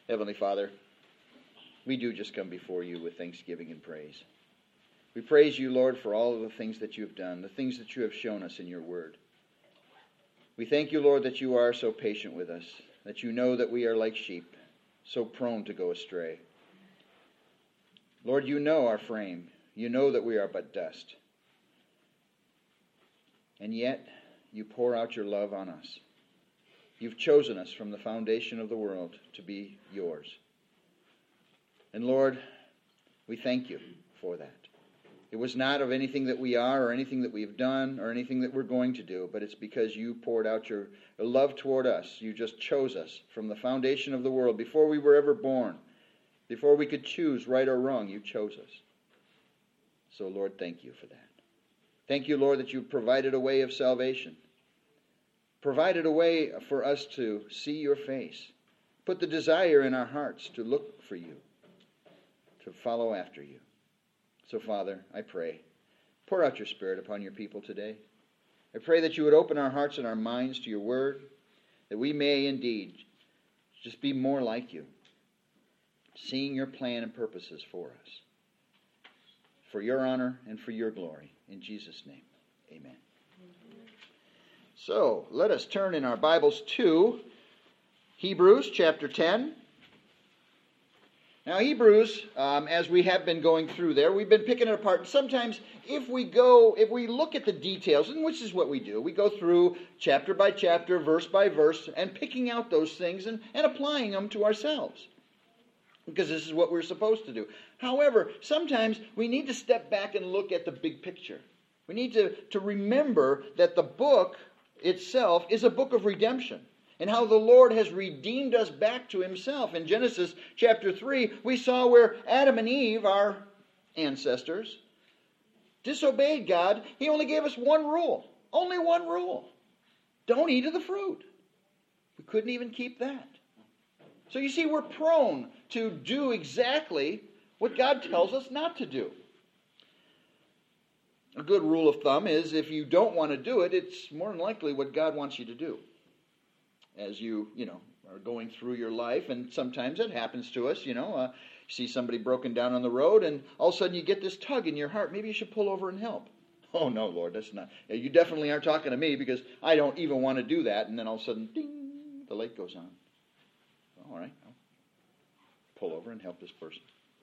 Heavenly Father, we do just come before you with thanksgiving and praise. We praise you, Lord, for all of the things that you have done, the things that you have shown us in your word. We thank you, Lord, that you are so patient with us, that you know that we are like sheep, so prone to go astray. Lord, you know our frame. You know that we are but dust. And yet, you pour out your love on us. You've chosen us from the foundation of the world to be yours. And Lord, we thank you for that. It was not of anything that we are or anything that we've done or anything that we're going to do, but it's because you poured out your love toward us. You just chose us from the foundation of the world. Before we were ever born, before we could choose right or wrong, you chose us. So Lord, thank you for that. Thank you, Lord, that you've provided a way of salvation. Provided a way for us to see your face. Put the desire in our hearts to look for you, to follow after you. So, Father, I pray, pour out your Spirit upon your people today. I pray that you would open our hearts and our minds to your word, that we may indeed just be more like you, seeing your plan and purposes for us, for your honor and for your glory. In Jesus' name, amen. So, let us turn in our Bibles to Hebrews chapter 10. Now, Hebrews, as we have been going through there, we've been picking it apart. And sometimes if we look at the details, and which is what we do, we go through chapter by chapter, verse by verse, and picking out those things and applying them to ourselves. Because this is what we're supposed to do. However, sometimes we need to step back and look at the big picture. We need to remember that the book itself is a book of redemption, and how the Lord has redeemed us back to himself. In Genesis chapter 3, we saw where Adam and Eve, our ancestors, disobeyed God. He only gave us one rule. Only one rule. Don't eat of the fruit. We couldn't even keep that. So you see, we're prone to do exactly what God tells us not to do. A good rule of thumb is if you don't want to do it, it's more than likely what God wants you to do. As you are going through your life, and sometimes it happens to us, you see somebody broken down on the road, and all of a sudden you get this tug in your heart, maybe you should pull over and help. Oh no, Lord, that's not, you definitely aren't talking to me, because I don't even want to do that, and then all of a sudden, ding, the light goes on. All right, I'll pull over and help this person.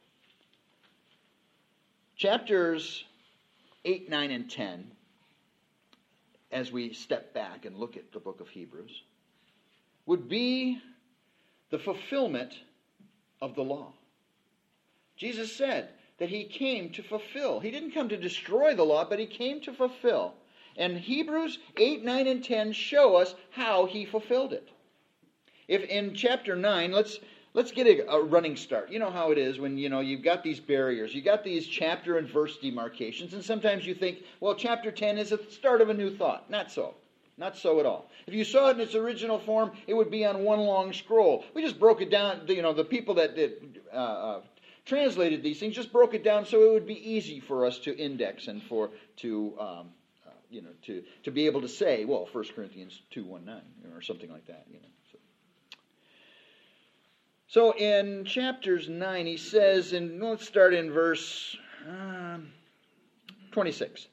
Chapters 8, 9, and 10, as we step back and look at the book of Hebrews, would be the fulfillment of the law. Jesus said that he came to fulfill. He didn't come to destroy the law, but he came to fulfill. And Hebrews 8, 9, and 10 show us how he fulfilled it. If in chapter 9, let's get a running start. You know how it is when you've got these barriers. You've got these chapter and verse demarcations, and sometimes you think, well, chapter 10 is the start of a new thought. Not so. Not so at all. If you saw it in its original form, it would be on one long scroll. We just broke it down. The people that translated these things just broke it down so it would be easy for us to index and to be able to say, well, 1 Corinthians 2:19 or something like that. So in chapters 9, he says, and let's start in verse 26.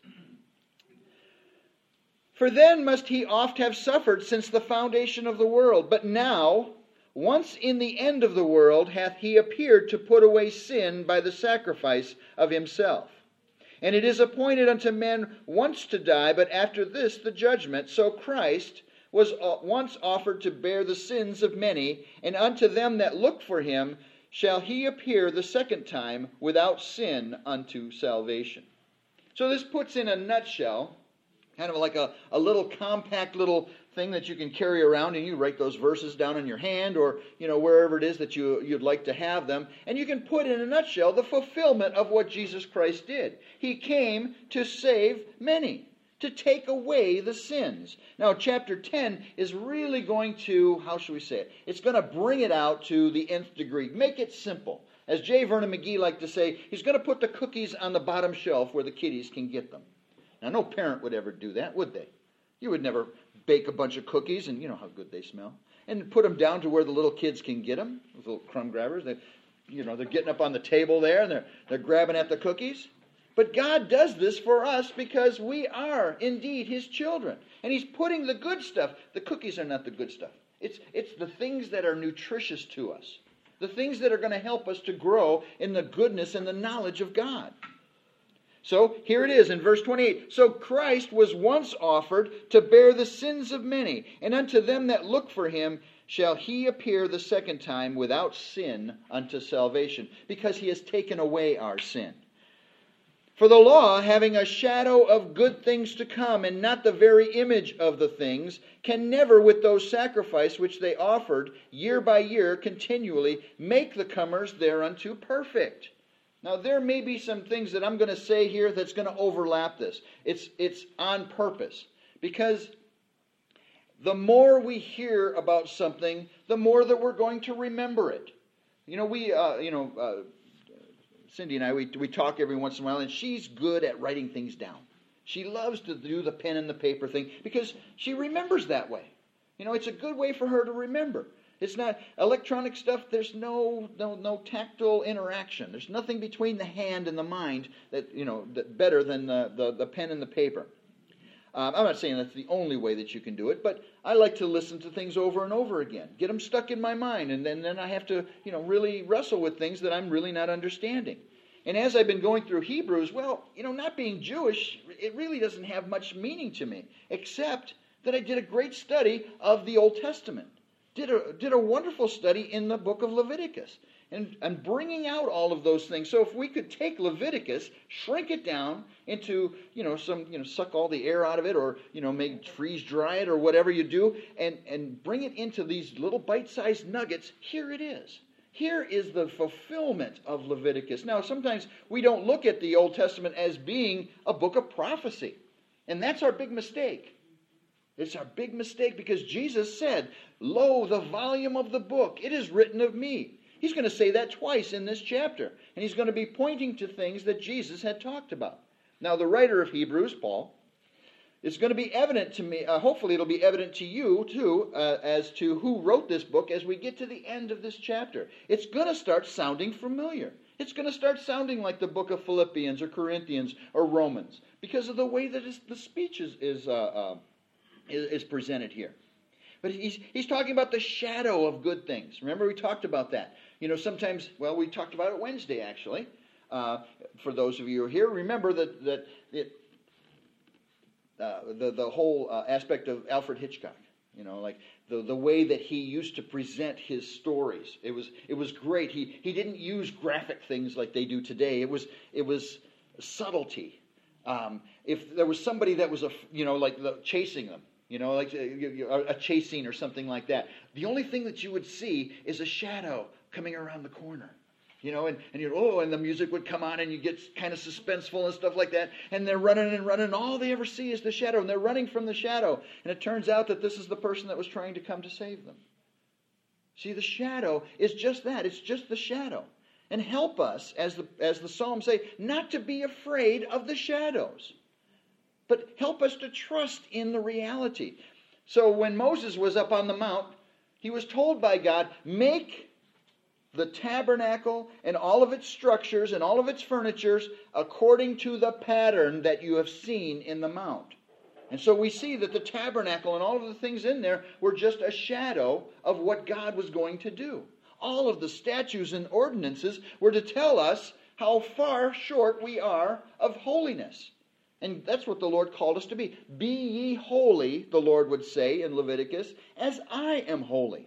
For then must he oft have suffered since the foundation of the world. But now, once in the end of the world, hath he appeared to put away sin by the sacrifice of himself. And it is appointed unto men once to die, but after this the judgment. So Christ was once offered to bear the sins of many, and unto them that look for him shall he appear the second time without sin unto salvation. So this puts in a nutshell, kind of like a little compact little thing that you can carry around, and you write those verses down in your hand or wherever it is that you'd like to have them, and you can put in a nutshell the fulfillment of what Jesus Christ did. He came to save many, to take away the sins. Now, chapter 10 is really going to, how should we say it? It's going to bring it out to the nth degree. Make it simple. As J. Vernon McGee liked to say, he's going to put the cookies on the bottom shelf where the kiddies can get them. Now, no parent would ever do that, would they? You would never bake a bunch of cookies, and you know how good they smell. and put them down to where the little kids can get them, those little crumb grabbers. They're getting up on the table there, and they're grabbing at the cookies. But God does this for us because we are indeed His children. And He's putting the good stuff. The cookies are not the good stuff. It's the things that are nutritious to us. The things that are going to help us to grow in the goodness and the knowledge of God. So here it is in verse 28. So Christ was once offered to bear the sins of many, and unto them that look for Him shall He appear the second time without sin unto salvation, because He has taken away our sin. For the law, having a shadow of good things to come, and not the very image of the things, can never with those sacrifices which they offered year by year continually make the comers thereunto perfect. Now there may be some things that I'm going to say here that's going to overlap this. It's on purpose. Because the more we hear about something, the more that we're going to remember it. Cindy and I, we talk every once in a while, and she's good at writing things down. She loves to do the pen and the paper thing because she remembers that way. It's a good way for her to remember. It's not electronic stuff. There's no tactile interaction. There's nothing between the hand and the mind that better than the pen and the paper. I'm not saying that's the only way that you can do it, but I like to listen to things over and over again, get them stuck in my mind, and then I have to, really wrestle with things that I'm really not understanding. And as I've been going through Hebrews, not being Jewish, it really doesn't have much meaning to me, except that I did a great study of the Old Testament. Did a wonderful study in the book of Leviticus. And bringing out all of those things. So if we could take Leviticus, shrink it down into, suck all the air out of it, or, freeze dry it, or whatever you do, and bring it into these little bite-sized nuggets, here it is. Here is the fulfillment of Leviticus. Now, sometimes we don't look at the Old Testament as being a book of prophecy. And that's our big mistake. It's our big mistake because Jesus said, "Lo, the volume of the book, it is written of me." He's going to say that twice in this chapter. And he's going to be pointing to things that Jesus had talked about. Now, the writer of Hebrews, Paul, it's going to be evident to me, hopefully it'll be evident to you too, as to who wrote this book as we get to the end of this chapter. It's going to start sounding familiar. It's going to start sounding like the book of Philippians or Corinthians or Romans because of the way that the speech is presented here. But he's talking about the shadow of good things. Remember, we talked about that. Sometimes, we talked about it Wednesday, actually. For those of you who are here, remember that the whole aspect of Alfred Hitchcock. Like the way that he used to present his stories. It was great. He didn't use graphic things like they do today. It was subtlety. If there was somebody that was chasing them. Like a chase scene or something like that. The only thing that you would see is a shadow coming around the corner. And the music would come on and you get kind of suspenseful and stuff like that. And they're running and running. All they ever see is the shadow. And they're running from the shadow. And it turns out that this is the person that was trying to come to save them. See, the shadow is just that. It's just the shadow. And help us, as the Psalms say, not to be afraid of the shadows. But help us to trust in the reality. So when Moses was up on the mount, he was told by God, make the tabernacle and all of its structures and all of its furnitures according to the pattern that you have seen in the mount. And so we see that the tabernacle and all of the things in there were just a shadow of what God was going to do. All of the statutes and ordinances were to tell us how far short we are of holiness. And that's what the Lord called us to be. Be ye holy, the Lord would say in Leviticus, as I am holy.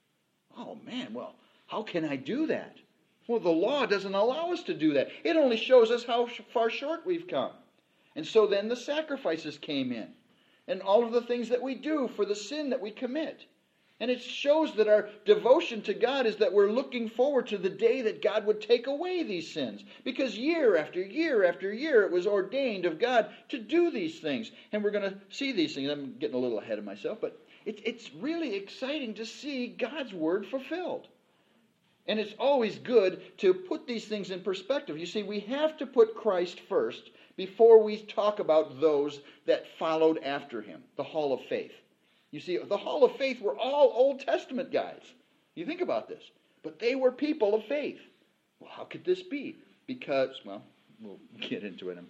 Oh man, how can I do that? Well, the law doesn't allow us to do that. It only shows us how far short we've come. And so then the sacrifices came in. And all of the things that we do for the sin that we commit. And it shows that our devotion to God is that we're looking forward to the day that God would take away these sins. Because year after year after year, it was ordained of God to do these things. And we're going to see these things. I'm getting a little ahead of myself, but it's really exciting to see God's word fulfilled. And it's always good to put these things in perspective. You see, we have to put Christ first before we talk about those that followed after him, the hall of faith. You see, the Hall of Faith were all Old Testament guys. You think about this. But they were people of faith. Well, how could this be? Because, well, we'll get into it.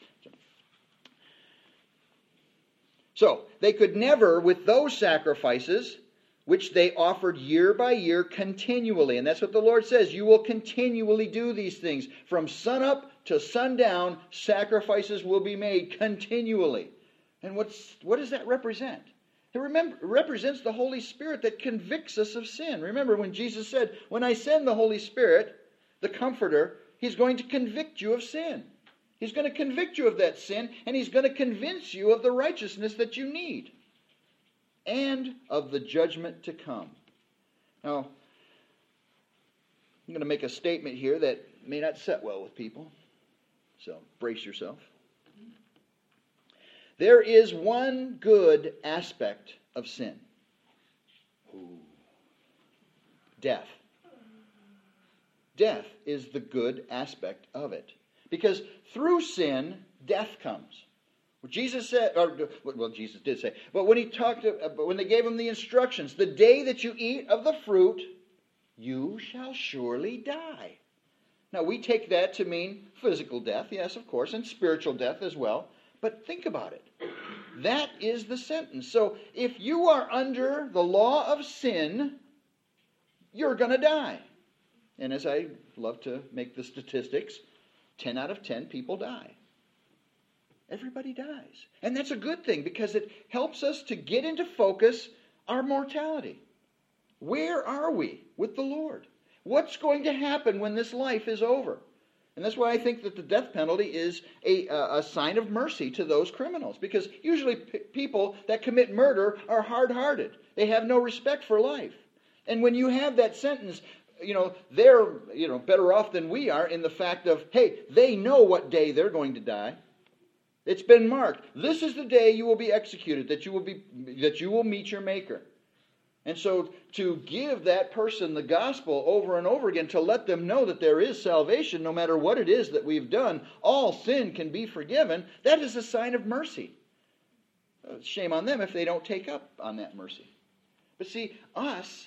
So, they could never, with those sacrifices, which they offered year by year continually. And that's what the Lord says. You will continually do these things. From sunup to sundown, sacrifices will be made continually. And what does that represent? It represents the Holy Spirit that convicts us of sin. Remember when Jesus said, when I send the Holy Spirit, the Comforter, He's going to convict you of sin. He's going to convict you of that sin, and He's going to convince you of the righteousness that you need and of the judgment to come. Now, I'm going to make a statement here that may not sit well with people, so brace yourself. There is one good aspect of sin. Death. Death is the good aspect of it. Because through sin, death comes. Jesus said, well, Jesus did say, but when when they gave him the instructions, the day that you eat of the fruit, you shall surely die. Now, we take that to mean physical death, yes, of course, and spiritual death as well. But think about it. That is the sentence. So if you are under the law of sin, you're going to die. And as I love to make the statistics, 10 out of 10 people die. Everybody dies. And that's a good thing because it helps us to get into focus our mortality. Where are we with the Lord? What's going to happen when this life is over? And that's why I think that the death penalty is a sign of mercy to those criminals. Because usually people that commit murder are hard-hearted. They have no respect for life. And when you have that sentence, they're better off than we are in the fact of, hey, they know what day they're going to die. It's been marked. This is the day you will be executed, that you will meet your Maker. And so to give that person the gospel over and over again, to let them know that there is salvation, no matter what it is that we've done, all sin can be forgiven, that is a sign of mercy. Shame on them if they don't take up on that mercy. But see, us,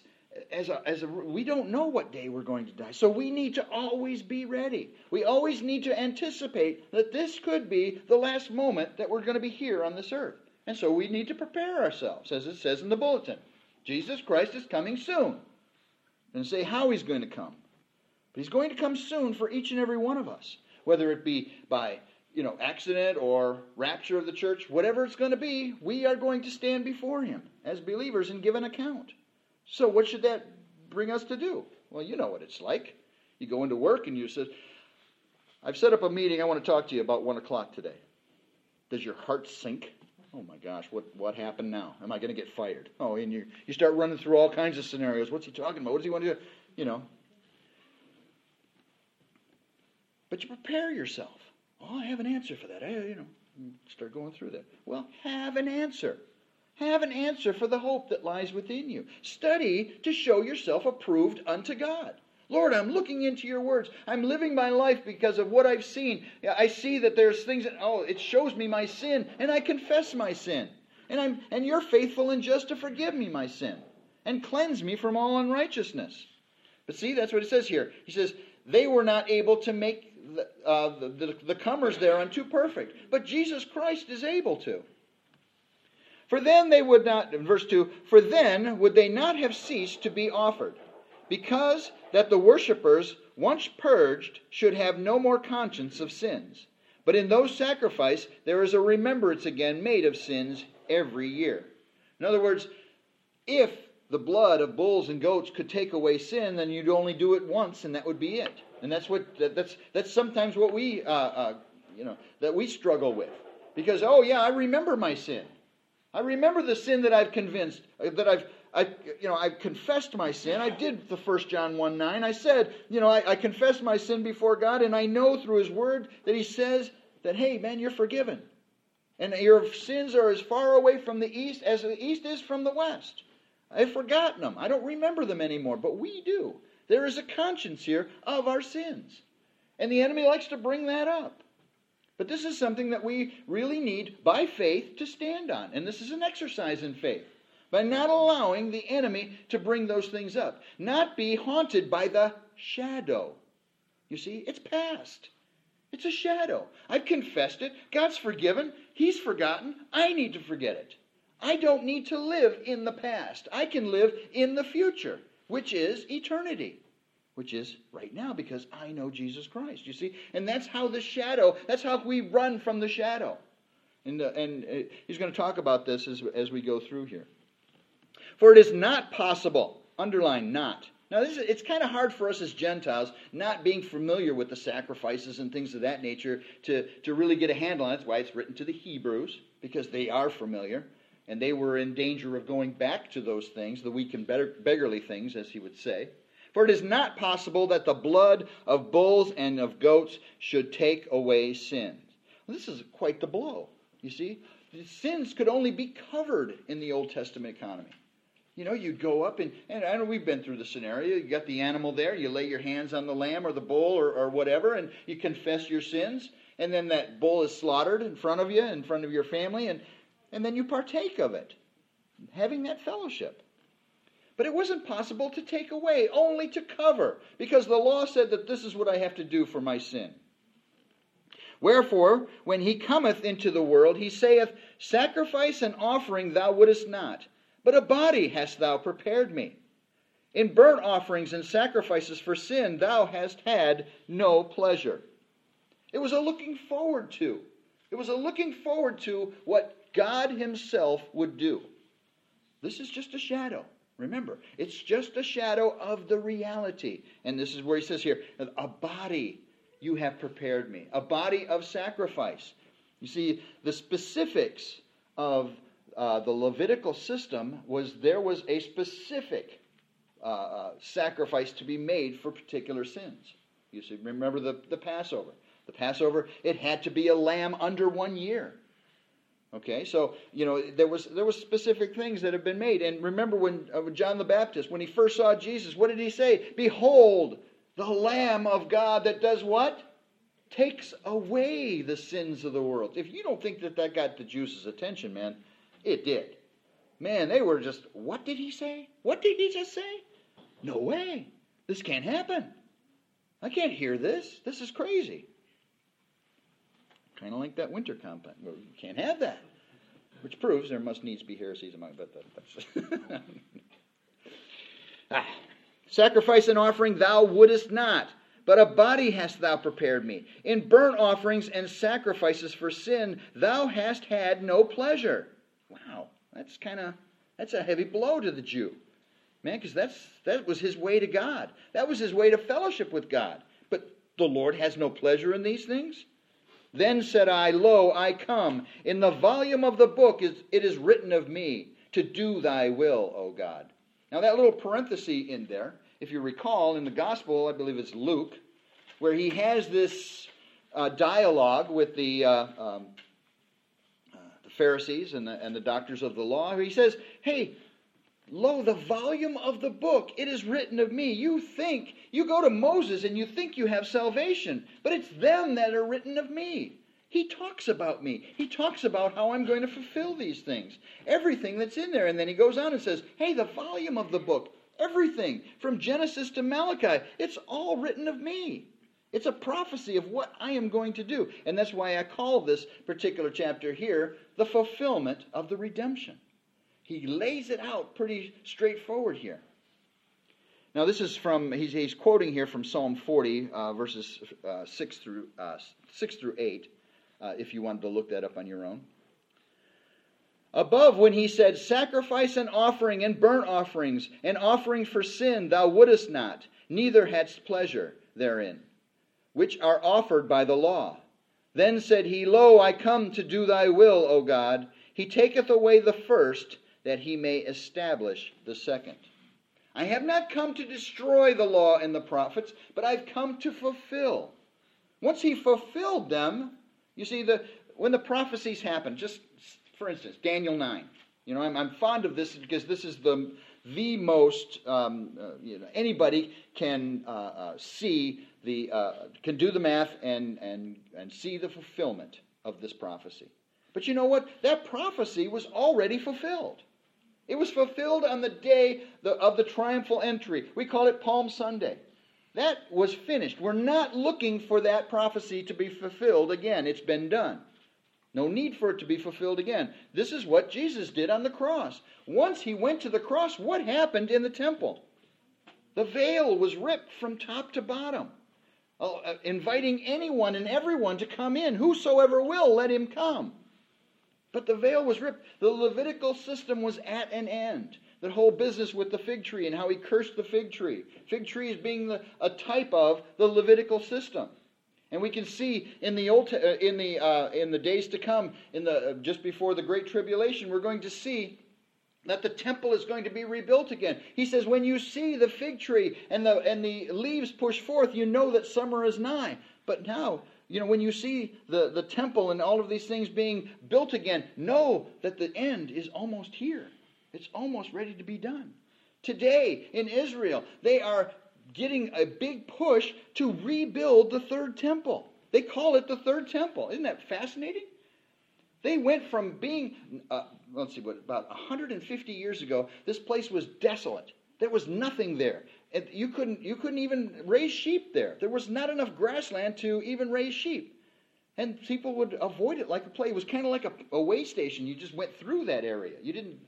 we don't know what day we're going to die. So we need to always be ready. We always need to anticipate that this could be the last moment that we're going to be here on this earth. And so we need to prepare ourselves, as it says in the bulletin. Jesus Christ is coming soon. And say how He's going to come. But He's going to come soon for each and every one of us. Whether it be by accident or rapture of the church, whatever it's going to be, we are going to stand before Him as believers and give an account. So what should that bring us to do? Well, you know what it's like. You go into work and you say, I've set up a meeting, I want to talk to you about 1 o'clock today. Does your heart sink? Oh my gosh, what happened now? Am I going to get fired? Oh, and you start running through all kinds of scenarios. What's he talking about? What does he want to do? But you prepare yourself. Oh, I have an answer for that. Start going through that. Well, have an answer. Have an answer for the hope that lies within you. Study to show yourself approved unto God. Lord, I'm looking into your words. I'm living my life because of what I've seen. I see that there's things that, it shows me my sin, and I confess my sin. And you're faithful and just to forgive me my sin and cleanse me from all unrighteousness. But see, that's what it says here. He says, they were not able to make the comers thereunto perfect, but Jesus Christ is able to. For then they would not, in verse 2, for then would they not have ceased to be offered, because that the worshippers, once purged, should have no more conscience of sins. But in those sacrifices there is a remembrance again made of sins every year. In other words, if the blood of bulls and goats could take away sin, then you'd only do it once, and that would be it. And that's sometimes what we that we struggle with, because I remember my sin. I remember the sin that I've I've confessed my sin. I did the 1 John 1:9. I said, I confessed my sin before God, and I know through His Word that He says that, hey, man, you're forgiven. And your sins are as far away from the east as the east is from the west. I've forgotten them. I don't remember them anymore, but we do. There is a conscience here of our sins. And the enemy likes to bring that up. But this is something that we really need, by faith, to stand on. And this is an exercise in faith. by not allowing the enemy to bring those things up. Not be haunted by the shadow. You see, it's past. It's a shadow. I've confessed it. God's forgiven. He's forgotten. I need to forget it. I don't need to live in the past. I can live in the future, which is eternity, which is right now, because I know Jesus Christ. You see, and that's how the shadow, that's how we run from the shadow. And he's going to talk about this as we go through here. For it is not possible, underline not. Now, it's kind of hard for us as Gentiles, not being familiar with the sacrifices and things of that nature, to really get a handle on it. That's why it's written to the Hebrews, because they are familiar, and they were in danger of going back to those things, the weak and beggarly things, as he would say. For it is not possible that the blood of bulls and of goats should take away sins. Well, this is quite the blow, you see. The sins could only be covered in the Old Testament economy. You know, you'd go up, and I know we've been through the scenario. You got the animal there, you lay your hands on the lamb or the bull or whatever, and you confess your sins, and then that bull is slaughtered in front of you, in front of your family, and then you partake of it, having that fellowship. But it wasn't possible to take away, only to cover, because the law said that this is what I have to do for my sin. Wherefore, when he cometh into the world, he saith, Sacrifice and offering thou wouldest not, but a body hast thou prepared me. In burnt offerings and sacrifices for sin thou hast had no pleasure. It was a looking forward to. It was a looking forward to what God himself would do. This is just a shadow. Remember, it's just a shadow of the reality. And this is where he says here, a body you have prepared me. A body of sacrifice. You see, the specifics of the Levitical system was there was a specific sacrifice to be made for particular sins. You see, remember the Passover. The Passover, it had to be a lamb under 1 year. Okay, so you know there was specific things that have been made. And remember when John the Baptist, when he first saw Jesus, what did he say? Behold, the Lamb of God that does what? Takes away the sins of the world. If you don't think that got the Jews' attention, man, it did. Man, they were just, what did he say? What did he just say? No way. This can't happen. I can't hear this. This is crazy. Kind of like that winter campaign. Well, you can't have that. Which proves there must needs be heresies among that. Sacrifice and offering thou wouldest not, but a body hast thou prepared me. In burnt offerings and sacrifices for sin thou hast had no pleasure. Wow, that's a heavy blow to the Jew. Man, because that was his way to God. That was his way to fellowship with God. But the Lord has no pleasure in these things. Then said I, Lo, I come. In the volume of the book it is written of me, to do thy will, O God. Now that little parenthesis in there, if you recall, in the Gospel, I believe it's Luke, where he has this dialogue with the Pharisees and the doctors of the law. He says, hey, lo, the volume of the book, it is written of me. You go to Moses and you think you have salvation, but it's them that are written of me. He talks about me. He talks about how I'm going to fulfill these things. Everything that's in there. And then he goes on and says, hey, the volume of the book, everything from Genesis to Malachi, it's all written of me. It's a prophecy of what I am going to do. And that's why I call this particular chapter here the fulfillment of the redemption. He lays it out pretty straightforward here. Now this is from, he's quoting here from Psalm 40, verses 6 through 8, if you wanted to look that up on your own. Above, when he said, Sacrifice and offering and burnt offerings and offering for sin thou wouldest not, neither hadst pleasure therein, which are offered by the law. Then said he, Lo, I come to do thy will, O God. He taketh away the first, that he may establish the second. I have not come to destroy the law and the prophets, but I've come to fulfill. Once he fulfilled them, you see, when the prophecies happen, just for instance, Daniel 9. You know, I'm fond of this because this is the most, anybody can see can do the math and see the fulfillment of this prophecy. But you know what? That prophecy was already fulfilled. It was fulfilled on the day of the triumphal entry. We call it Palm Sunday. That was finished. We're not looking for that prophecy to be fulfilled again. It's been done. No need for it to be fulfilled again. This is what Jesus did on the cross. Once he went to the cross, what happened in the temple? The veil was ripped from top to bottom, inviting anyone and everyone to come in. Whosoever will, let him come. But the veil was ripped. The Levitical system was at an end. The whole business with the fig tree and how he cursed the fig tree. Fig tree is being a type of the Levitical system. And we can see in the days to come, just before the Great Tribulation, we're going to see that the temple is going to be rebuilt again. He says, when you see the fig tree and the leaves push forth, you know that summer is nigh. But now, when you see the temple and all of these things being built again, know that the end is almost here. It's almost ready to be done. Today, in Israel, they are getting a big push to rebuild the third temple. They call it the third temple. Isn't that fascinating? They went from being, about 150 years ago, this place was desolate. There was nothing there. And you couldn't even raise sheep there. There was not enough grassland to even raise sheep. And people would avoid it like a plague. It was kind of like a way station. You just went through that area. You didn't,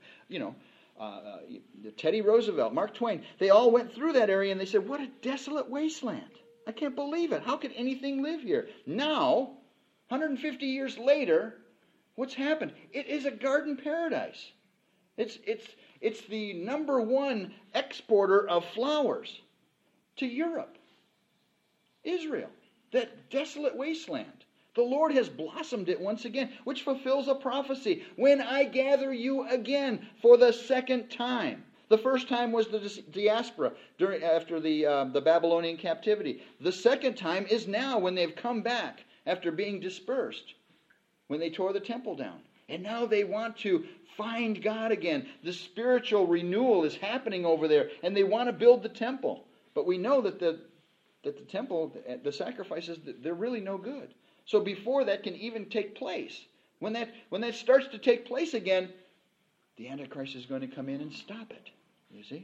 Teddy Roosevelt, Mark Twain, they all went through that area and they said, what a desolate wasteland. I can't believe it. How could anything live here? Now, 150 years later, what's happened? It is a garden paradise. It's the number one exporter of flowers to Europe. Israel, that desolate wasteland. The Lord has blossomed it once again, which fulfills a prophecy. When I gather you again for the second time. The first time was the diaspora after the Babylonian captivity. The second time is now when they've come back after being dispersed, when they tore the temple down. And now they want to find God again. The spiritual renewal is happening over there, and they want to build the temple. But we know that the temple, the sacrifices, they're really no good. So before that can even take place, when that starts to take place again, the Antichrist is going to come in and stop it. You see?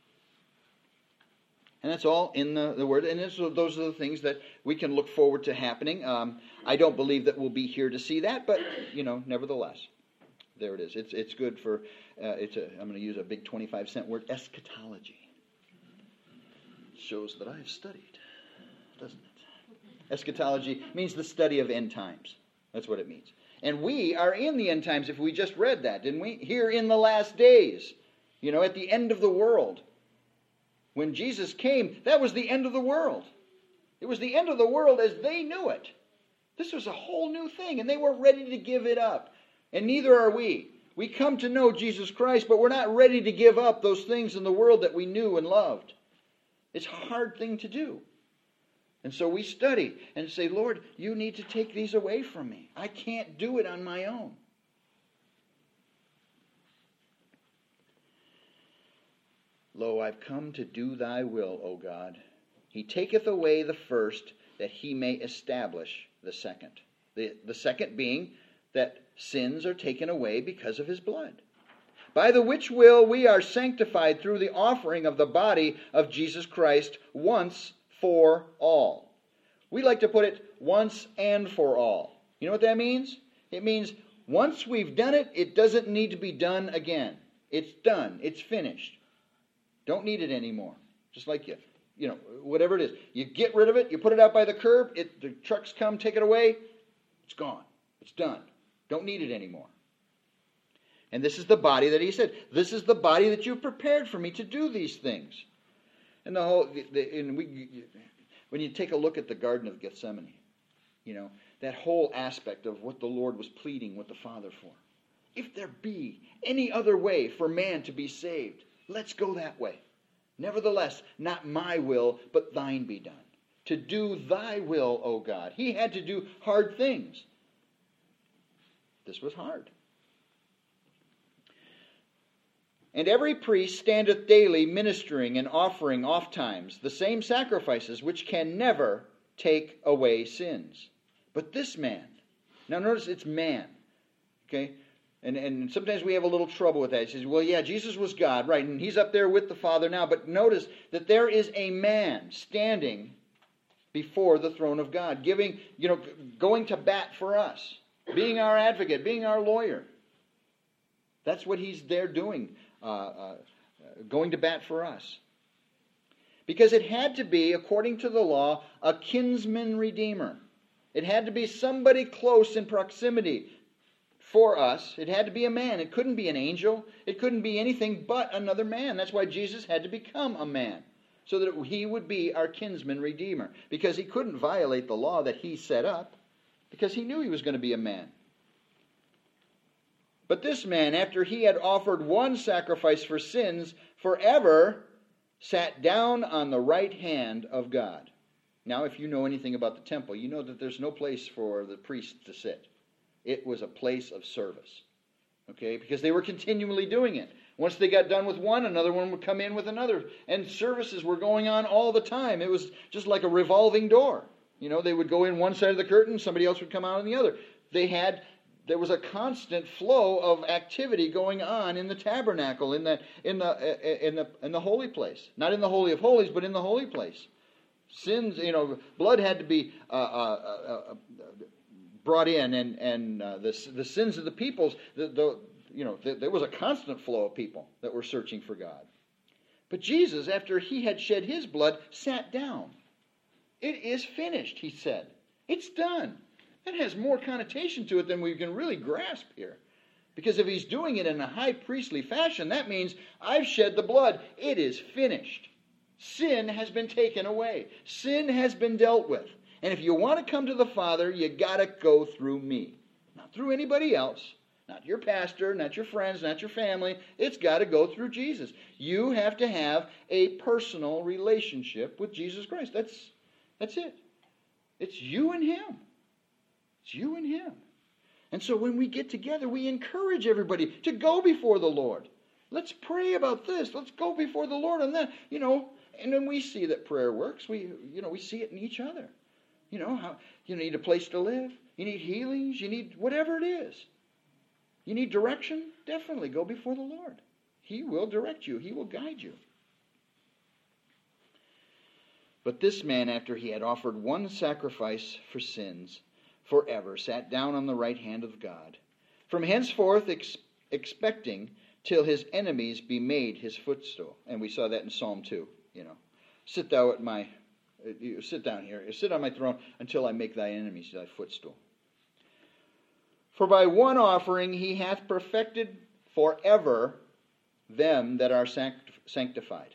And that's all in the Word. And those are the things that we can look forward to happening. I don't believe that we'll be here to see that, but, nevertheless, there it is. It's good for, I'm going to use a big 25-cent word, eschatology. Shows that I've studied, doesn't it? Eschatology means the study of end times. That's what it means. And we are in the end times, if we just read that, didn't we? Here in the last days, at the end of the world. When Jesus came, that was the end of the world. It was the end of the world as they knew it. This was a whole new thing, and they were ready to give it up. And neither are we. We come to know Jesus Christ, but we're not ready to give up those things in the world that we knew and loved. It's a hard thing to do. And so we study and say, Lord, you need to take these away from me. I can't do it on my own. Lo, I've come to do thy will, O God. He taketh away the first, that he may establish the second. The second being that sins are taken away because of his blood. By the which will we are sanctified through the offering of the body of Jesus Christ once for all. We like to put it once and for all. You know what that means? It means once we've done it, it doesn't need to be done again. It's done. It's finished. Don't need it anymore. Just like whatever it is. You get rid of it, you put it out by the curb, the trucks come, take it away, it's gone. It's done. Don't need it anymore. And this is the body that he said, this is the body that you've prepared for me to do these things. And when you take a look at the Garden of Gethsemane, that whole aspect of what the Lord was pleading with the Father for. If there be any other way for man to be saved, let's go that way. Nevertheless, not my will, but thine be done. To do thy will, O God. He had to do hard things. This was hard. And every priest standeth daily ministering and offering ofttimes the same sacrifices which can never take away sins. But this man, now notice it's man, okay? And sometimes we have a little trouble with that. He says, well, yeah, Jesus was God, right, and he's up there with the Father now. But notice that there is a man standing before the throne of God, going to bat for us, being our advocate, being our lawyer. That's what he's there doing, going to bat for us. Because it had to be, according to the law, a kinsman redeemer. It had to be somebody close in proximity for us. It had to be a man. It couldn't be an angel. It couldn't be anything but another man. That's why Jesus had to become a man, so that he would be our kinsman redeemer. Because he couldn't violate the law that he set up, because he knew he was going to be a man. But this man, after he had offered one sacrifice for sins forever, sat down on the right hand of God. Now, if you know anything about the temple, you know that there's no place for the priests to sit. It was a place of service. Okay? Because they were continually doing it. Once they got done with one, another one would come in with another. And services were going on all the time. It was just like a revolving door. They would go in one side of the curtain, somebody else would come out on the other. There was a constant flow of activity going on in the tabernacle, in the holy place. Not in the Holy of Holies, but in the holy place. Sins, blood had to be brought in, and the sins of the peoples, there was a constant flow of people that were searching for God. But Jesus, after he had shed his blood, sat down. It is finished, he said. It's done. That has more connotation to it than we can really grasp here. Because if he's doing it in a high priestly fashion, that means I've shed the blood. It is finished. Sin has been taken away. Sin has been dealt with. And if you want to come to the Father, you got to go through me. Not through anybody else. Not your pastor, not your friends, not your family. It's got to go through Jesus. You have to have a personal relationship with Jesus Christ. That's it. It's you and him. It's you and him. And so when we get together, we encourage everybody to go before the Lord. Let's pray about this. Let's go before the Lord on that. And then we see that prayer works. We see it in each other. How you need a place to live. You need healings. You need whatever it is. You need direction. Definitely go before the Lord. He will direct you. He will guide you. But this man, after he had offered one sacrifice for sins forever, sat down on the right hand of God, from henceforth expecting till his enemies be made his footstool. And we saw that in Psalm 2. Sit down here, sit on my throne until I make thy enemies thy footstool. For by one offering he hath perfected forever them that are sanctified.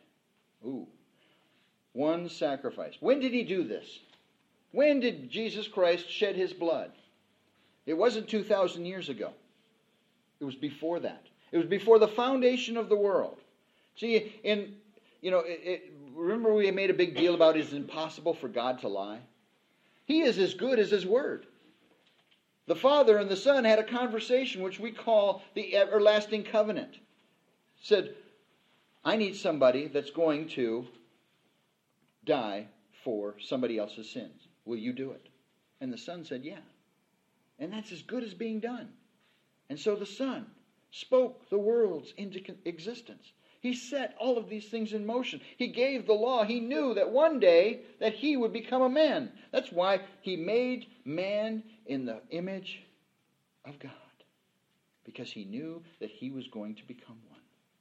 One sacrifice. When did he do this? When did Jesus Christ shed his blood? It wasn't 2,000 years ago. It was before that. It was before the foundation of the world. See, remember we made a big deal about it's impossible for God to lie? He is as good as his word. The Father and the Son had a conversation which we call the everlasting covenant. Said, I need somebody that's going to die for somebody else's sins. Will you do it? And the Son said, yeah. And that's as good as being done. And so the Son spoke the worlds into existence. He set all of these things in motion. He gave the law. He knew that one day that he would become a man. That's why he made man in the image of God. Because he knew that he was going to become one.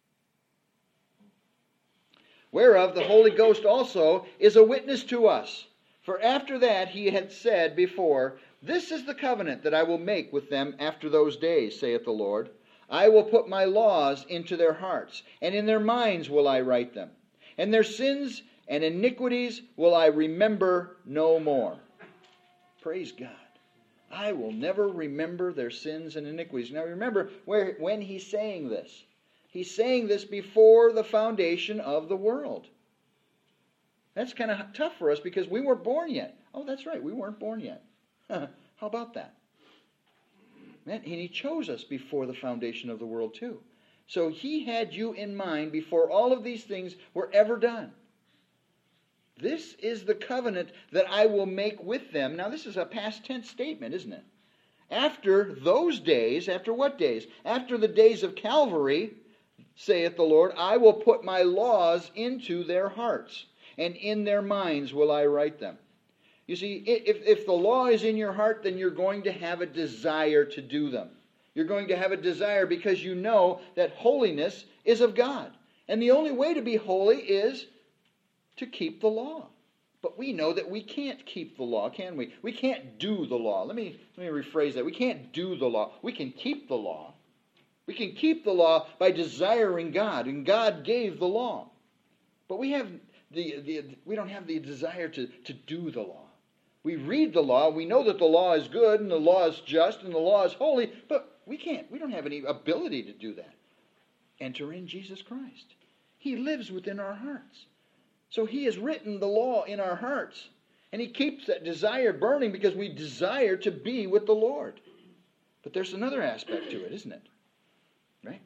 Whereof the Holy Ghost also is a witness to us. For after that he had said before, This is the covenant that I will make with them after those days, saith the Lord. I will put my laws into their hearts, and in their minds will I write them. And their sins and iniquities will I remember no more. Praise God. I will never remember their sins and iniquities. Now remember when he's saying this. He's saying this before the foundation of the world. That's kind of tough for us because we weren't born yet. Oh, that's right, we weren't born yet. How about that? And he chose us before the foundation of the world too. So he had you in mind before all of these things were ever done. This is the covenant that I will make with them. Now this is a past tense statement, isn't it? After those days, after what days? After the days of Calvary, saith the Lord, I will put my laws into their hearts, and in their minds will I write them. You see, if the law is in your heart, then you're going to have a desire to do them. You're going to have a desire because you know that holiness is of God. And the only way to be holy is to keep the law. But we know that we can't keep the law, can we? We can't do the law. Let me rephrase that. We can't do the law. We can keep the law. We can keep the law by desiring God, and God gave the law. But we don't have the desire to do the law. We read the law, we know that the law is good, and the law is just, and the law is holy, but we don't have any ability to do that. Enter in Jesus Christ. He lives within our hearts. So He has written the law in our hearts, and He keeps that desire burning because we desire to be with the Lord. But there's another aspect to it, isn't it? Right?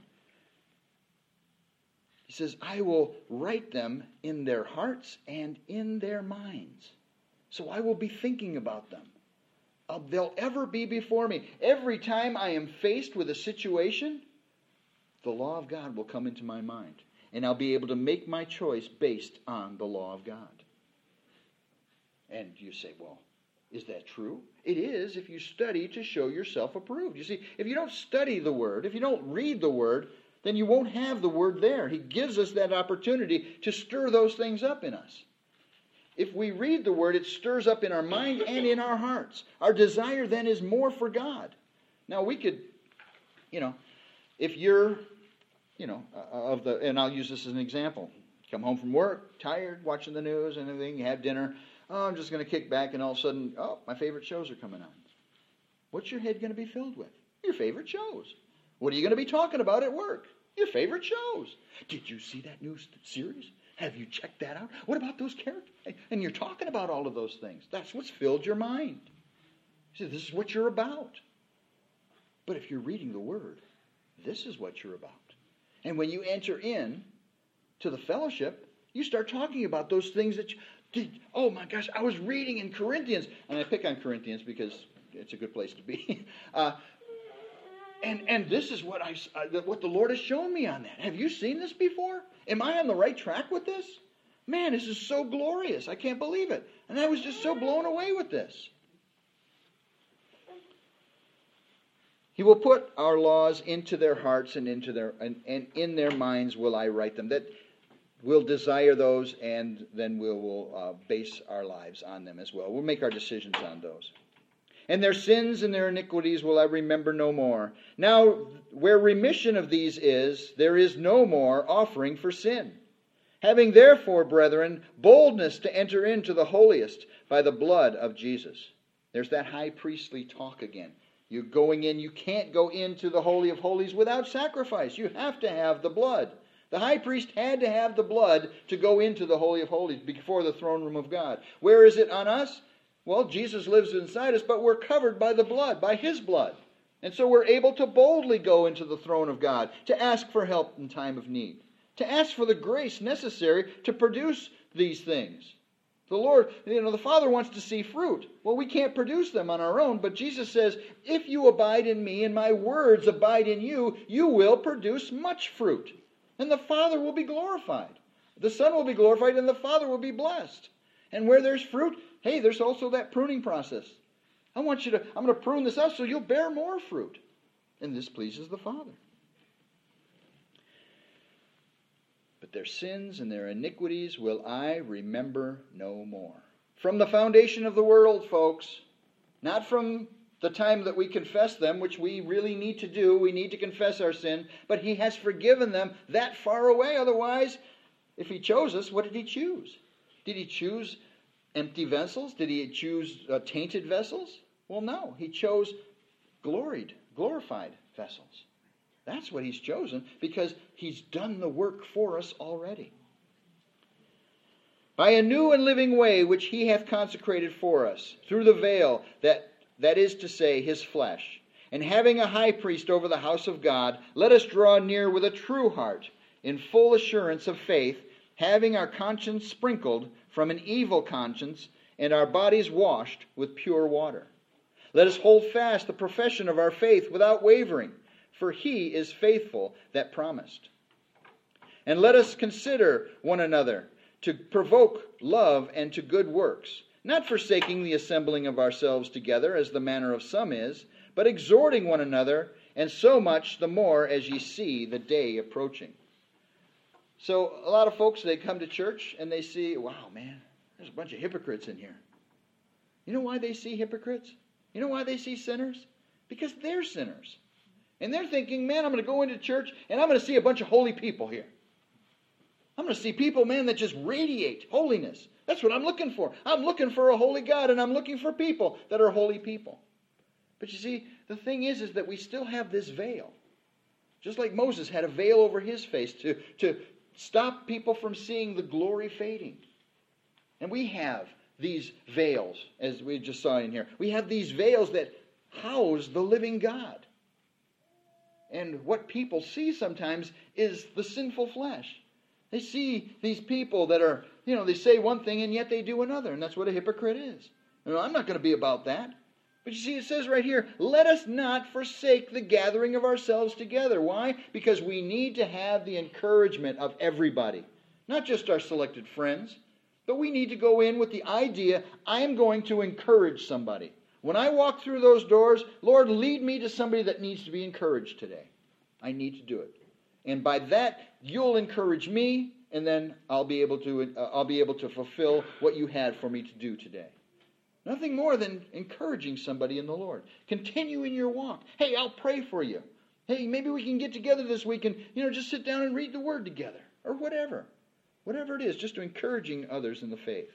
He says, I will write them in their hearts and in their minds. So I will be thinking about them. They'll ever be before me. Every time I am faced with a situation, the law of God will come into my mind. And I'll be able to make my choice based on the law of God. And you say, well, is that true? It is if you study to show yourself approved. You see, if you don't study the Word, if you don't read the Word, then you won't have the Word there. He gives us that opportunity to stir those things up in us. If we read the Word, it stirs up in our mind and in our hearts. Our desire then is more for God. Now we could, if you're, and I'll use this as an example. Come home from work, tired, watching the news and everything, you have dinner. Oh, I'm just going to kick back, and all of a sudden, my favorite shows are coming on. What's your head going to be filled with? Your favorite shows. What are you going to be talking about at work? Your favorite shows. Did you see that new series? Have you checked that out? What about those characters? And you're talking about all of those things. That's what's filled your mind. You see, this is what you're about. But if you're reading the Word, this is what you're about. And when you enter in to the fellowship, you start talking about those things that oh my gosh, I was reading in Corinthians. And I pick on Corinthians because it's a good place to be. And this is what the Lord has shown me on that. Have you seen this before? Am I on the right track with this? Man, this is so glorious. I can't believe it. And I was just so blown away with this. He will put our laws into their hearts and in their minds will I write them. That we'll desire those, and then we'll base our lives on them as well. We'll make our decisions on those. And their sins and their iniquities will I remember no more. Now, where remission of these is, there is no more offering for sin. Having therefore, brethren, boldness to enter into the holiest by the blood of Jesus. There's that high priestly talk again. You're going in, you can't go into the Holy of Holies without sacrifice. You have to have the blood. The high priest had to have the blood to go into the Holy of Holies before the throne room of God. Where is it on us? Well, Jesus lives inside us, but we're covered by the blood, by His blood. And so we're able to boldly go into the throne of God, to ask for help in time of need, to ask for the grace necessary to produce these things. The Lord, the Father wants to see fruit. Well, we can't produce them on our own, but Jesus says, if you abide in me and my words abide in you, you will produce much fruit. And the Father will be glorified. The Son will be glorified and the Father will be blessed. And where there's fruit, hey, there's also that pruning process. I'm going to prune this out so you'll bear more fruit. And this pleases the Father. But their sins and their iniquities will I remember no more. From the foundation of the world, folks. Not from the time that we confess them, which we really need to do. We need to confess our sin. But He has forgiven them that far away. Otherwise, if He chose us, what did He choose? Did He choose empty vessels? Did He choose tainted vessels? Well, no. He chose glorified vessels. That's what He's chosen because He's done the work for us already. By a new and living way which He hath consecrated for us, through the veil, that is to say, His flesh. And having a high priest over the house of God, let us draw near with a true heart, in full assurance of faith, having our conscience sprinkled from an evil conscience, and our bodies washed with pure water. Let us hold fast the profession of our faith without wavering, for he is faithful that promised. And let us consider one another to provoke love and to good works, not forsaking the assembling of ourselves together, as the manner of some is, but exhorting one another, and so much the more as ye see the day approaching. So a lot of folks, they come to church and they see, wow, man, there's a bunch of hypocrites in here. You know why they see hypocrites? You know why they see sinners? Because they're sinners. And they're thinking, man, I'm going to go into church and I'm going to see a bunch of holy people here. I'm going to see people, man, that just radiate holiness. That's what I'm looking for. I'm looking for a holy God, and I'm looking for people that are holy people. But you see, the thing is that we still have this veil. Just like Moses had a veil over his face to stop people from seeing the glory fading. And we have these veils, as we just saw in here. We have these veils that house the living God. And what people see sometimes is the sinful flesh. They see these people that are, they say one thing and yet they do another. And that's what a hypocrite is. I'm not going to be about that. But you see, it says right here, let us not forsake the gathering of ourselves together. Why? Because we need to have the encouragement of everybody. Not just our selected friends. But we need to go in with the idea, I am going to encourage somebody. When I walk through those doors, Lord, lead me to somebody that needs to be encouraged today. I need to do it. And by that, you'll encourage me, and then I'll be able to fulfill what you had for me to do today. Nothing more than encouraging somebody in the Lord. Continue in your walk. Hey, I'll pray for you. Hey, maybe we can get together this week and just sit down and read the Word together, or whatever. Whatever it is, just encouraging others in the faith.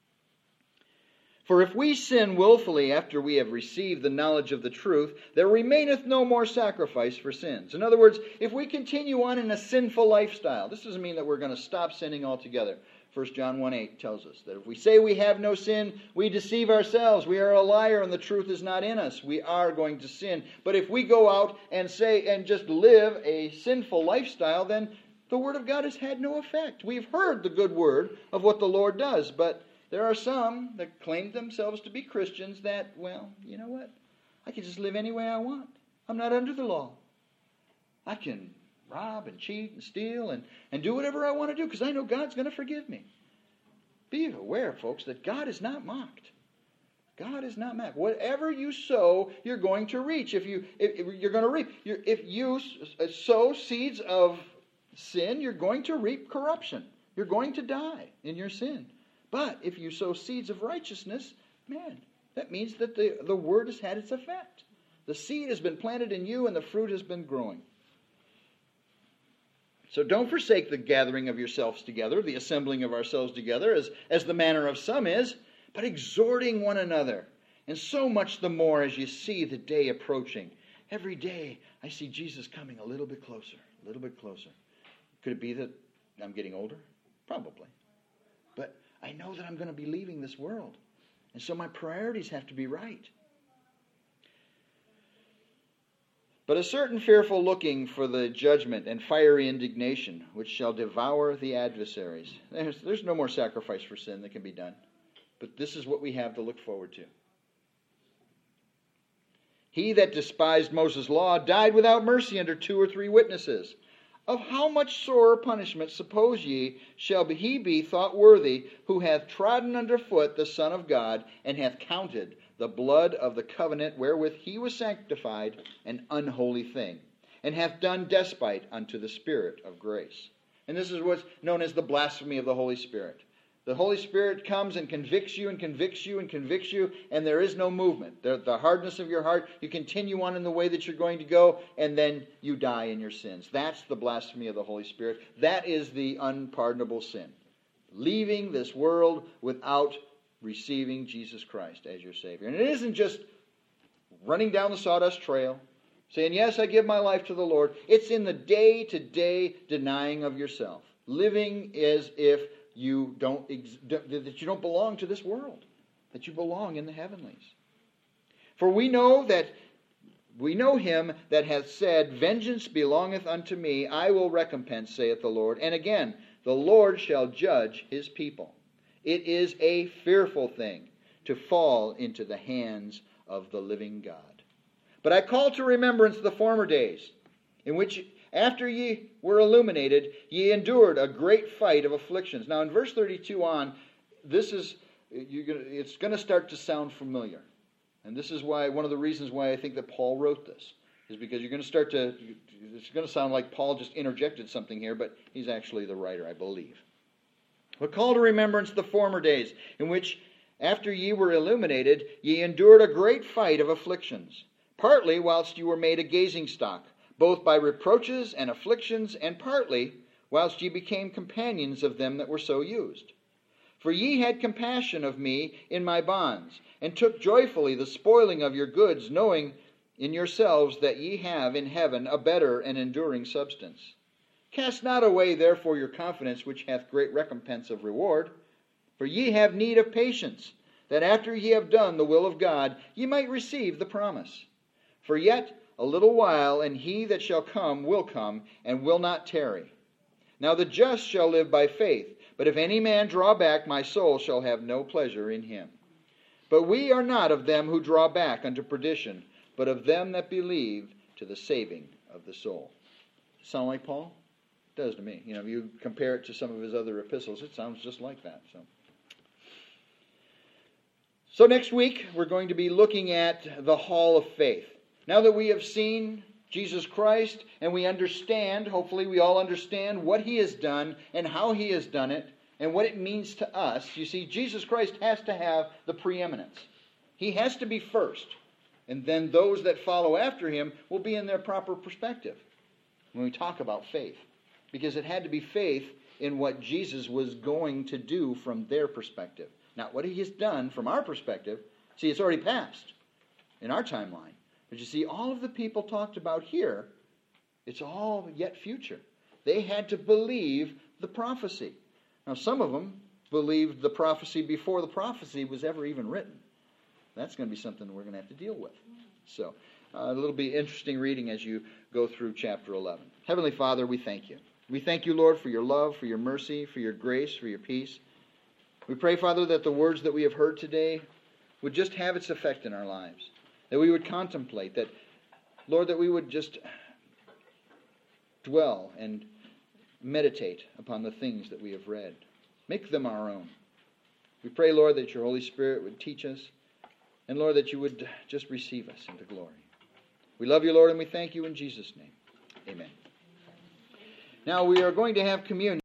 For if we sin willfully after we have received the knowledge of the truth, there remaineth no more sacrifice for sins. In other words, if we continue on in a sinful lifestyle, this doesn't mean that we're going to stop sinning altogether. 1 John 1:8 tells us that if we say we have no sin, we deceive ourselves. We are a liar and the truth is not in us. We are going to sin. But if we go out and say and just live a sinful lifestyle, then the Word of God has had no effect. We've heard the good word of what the Lord does, but there are some that claim themselves to be Christians that, well, you know what? I can just live any way I want. I'm not under the law. I can rob and cheat and steal and do whatever I want to do because I know God's going to forgive me. Be aware, folks, that God is not mocked. God is not mocked. Whatever you sow, you're going to reach. If you're going to reap. If you sow seeds of sin, you're going to reap corruption. You're going to die in your sin. But if you sow seeds of righteousness, man, that means that the word has had its effect. The seed has been planted in you and the fruit has been growing. So don't forsake the gathering of yourselves together, the assembling of ourselves together, as the manner of some is, but exhorting one another. And so much the more as you see the day approaching. Every day I see Jesus coming a little bit closer, a little bit closer. Could it be that I'm getting older? Probably. But I know that I'm going to be leaving this world. And so my priorities have to be right. But a certain fearful looking for the judgment and fiery indignation, which shall devour the adversaries. There's no more sacrifice for sin that can be done. But this is what we have to look forward to. He that despised Moses' law died without mercy under 2 or 3 witnesses. Of how much sorer punishment, suppose ye, shall he be thought worthy, who hath trodden under foot the Son of God, and hath counted the blood of the covenant wherewith he was sanctified an unholy thing, and hath done despite unto the Spirit of grace. And this is what's known as the blasphemy of the Holy Spirit. The Holy Spirit comes and convicts you and convicts you and convicts you, and there is no movement. The hardness of your heart, you continue on in the way that you're going to go, and then you die in your sins. That's the blasphemy of the Holy Spirit. That is the unpardonable sin. Leaving this world without receiving Jesus Christ as your Savior. And it isn't just running down the sawdust trail, saying, yes, I give my life to the Lord. It's in the day-to-day denying of yourself. Living as if you don't belong to this world, that you belong in the heavenlies. For we know him that hath said, vengeance belongeth unto me, I will recompense, saith the Lord. And again, the Lord shall judge his people. It is a fearful thing to fall into the hands of the living God. But I call to remembrance the former days, in which after ye were illuminated, ye endured a great fight of afflictions. Now in verse 32 on, it's going to start to sound familiar. And this is why, one of the reasons why I think that Paul wrote this, is because it's going to sound like Paul just interjected something here, but he's actually the writer, I believe. But call to remembrance the former days, in which after ye were illuminated, ye endured a great fight of afflictions, partly whilst you were made a gazing stock, both by reproaches and afflictions, and partly whilst ye became companions of them that were so used. For ye had compassion of me in my bonds, and took joyfully the spoiling of your goods, knowing in yourselves that ye have in heaven a better and enduring substance. Cast not away therefore your confidence, which hath great recompense of reward. For ye have need of patience, that after ye have done the will of God, ye might receive the promise. For yet a little while, and he that shall come will come, and will not tarry. Now the just shall live by faith, but if any man draw back, my soul shall have no pleasure in him. But we are not of them who draw back unto perdition, but of them that believe to the saving of the soul. Sound like Paul? It does to me. If you compare it to some of his other epistles, it sounds just like that. So next week, we're going to be looking at the hall of faith. Now that we have seen Jesus Christ and we understand, hopefully we all understand what he has done and how he has done it and what it means to us. You see, Jesus Christ has to have the preeminence. He has to be first. And then those that follow after him will be in their proper perspective when we talk about faith. Because it had to be faith in what Jesus was going to do from their perspective. Not what he has done from our perspective. See, it's already passed in our timeline. But you see, all of the people talked about here, it's all yet future. They had to believe the prophecy. Now, some of them believed the prophecy before the prophecy was ever even written. That's going to be something we're going to have to deal with. So, it'll be interesting reading as you go through chapter 11. Heavenly Father, we thank you. We thank you, Lord, for your love, for your mercy, for your grace, for your peace. We pray, Father, that the words that we have heard today would just have its effect in our lives. That we would contemplate, that, Lord, that we would just dwell and meditate upon the things that we have read. Make them our own. We pray, Lord, that your Holy Spirit would teach us, and, Lord, that you would just receive us into glory. We love you, Lord, and we thank you in Jesus' name. Amen. Now we are going to have communion.